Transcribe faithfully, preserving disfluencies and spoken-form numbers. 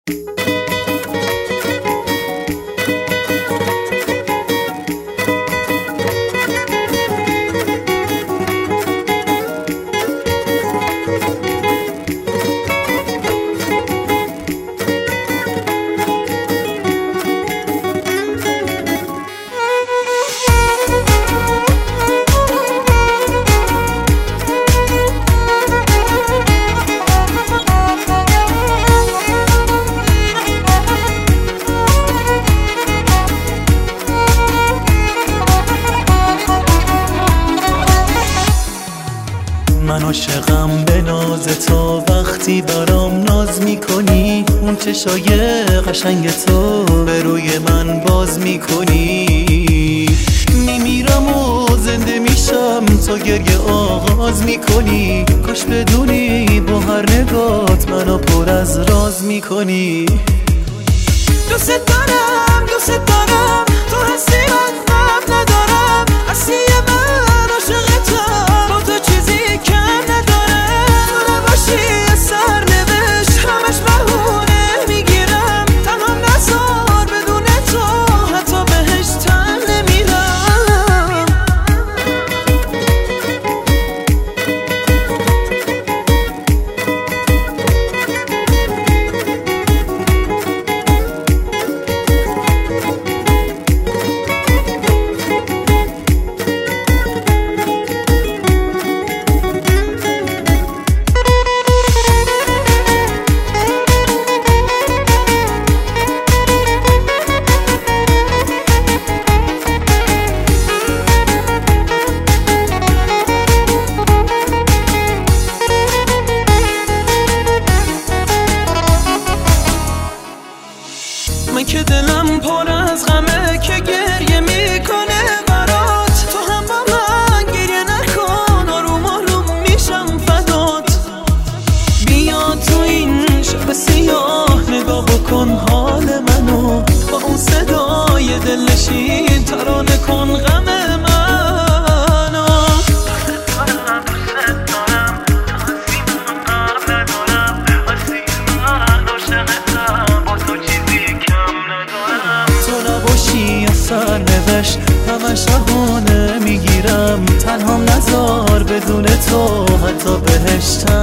من عاشقم به ناز تو، وقتی برام ناز میکنی اون چشای قشنگ تو به روی من باز میکنی. میمیرم و زنده میشم تا گریه آغاز میکنی. کاش بدونی با هر نگات منو پر از راز میکنی. دوست دارم دوست دارم تو هستی من غم ندارم. هستی من عاشقتم با تو چیزی کم ندارم. تو نباشی یه سرنوشت همش بهونه میگیرم. تنهام نذار بدون تو حتی بهش تن نمیرم. من که دلم پر از غمه که گریه میکنه برات. تو هم با من گریه نکن، آروم آروم میشم فدات. بیا تو این شب سیاه نگاه بکن حال منو، با اون صدای دلنشین ترانه کن غم منو. سرنوشت همش بهونه میگیرم. تنهام نذار بدون تو حتی بهش